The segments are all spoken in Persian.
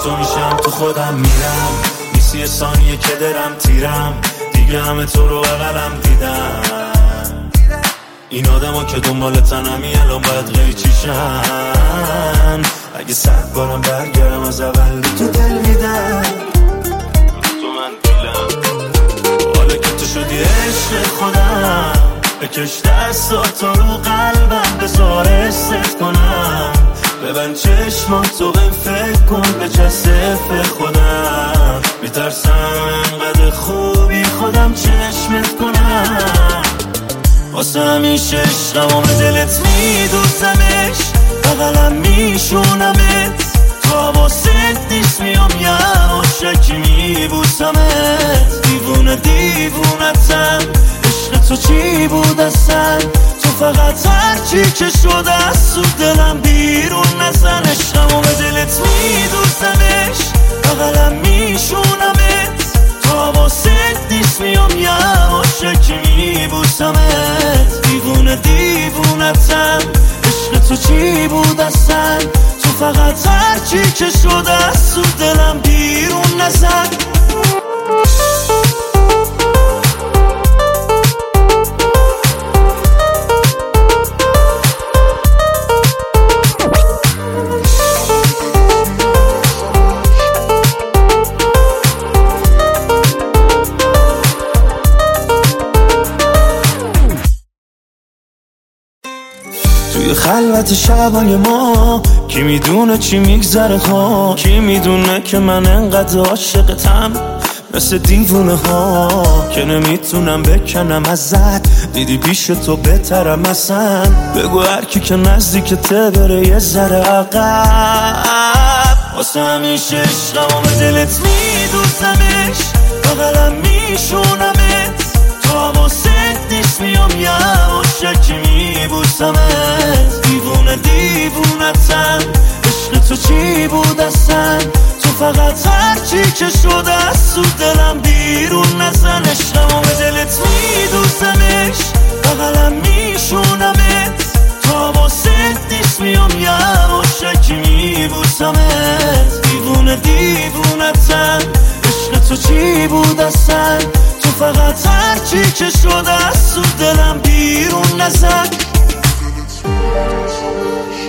تو میشم تو خودم میرم، نیستی ثانیه که درم تیرم، دیگه همه تو رو بغلم دیدم. این آدم که دنبال تنمی الان باید قیچیشن. اگه 100 بارم برگردم از اول تو دل میدم، تو من دیلم. حالا که تو شدی عشق خودم، بکش دستات رو قلبم بذار حست کنم. ببند چشماتو بهم فکر کن به جسف خودم. میترسم انقدر خوبی خودم چشمت کنم. واسه همیشه عشقم و به دلت میدوزمش، بغلم میشونمت. تو حواست نیست میام یه عاشقی میبوسمت. دیوونه دیوونتم، عشق تو چی بود اصلا؟ تو فقط هرچی که شده از تو دلم بیرون نزن. عشقم و به دلت میدوزمش، بغلم میشونمت. تو حواست نیست میام یه عاشقی میبوسمت. دیوونه دیوونتم، عشق تو چی بود اصلا؟ تو فقط هرچی که شده از تو دلم بیرون نزن. توی خلوت شبای ما کی میدونه چی میگذره ها؟ کی میدونه که من انقدر عاشقتم مثل دیوونه ها که نمیتونم بکنم ازت. دیدی پیش تو بهترم اصلا. بگو هر کی که نزدیکته بره یه ذره عقب. واسه همیشه عشقم و به دلت میدوزمش، بغلم میشونمت. تو حواست نیست میام یه عاشقی میبوسمت. دیوونه دیوونتم، عشق تو چی بود اصلا؟ تو فقط هرچی که شده از تو دلم بیرون نزن. عشقم و به دلت میدوزمش، بغلم میشونمت. تو حواست نیست میام یه عاشقی میبوسمت. دیوونه دیوونتم، عشق تو چی بود اصلا؟ تو فقط هرچی که شده از تو دلم بیرون نزن.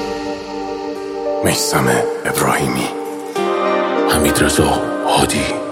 میثم ابراهیمی، حمیدرضا هادی.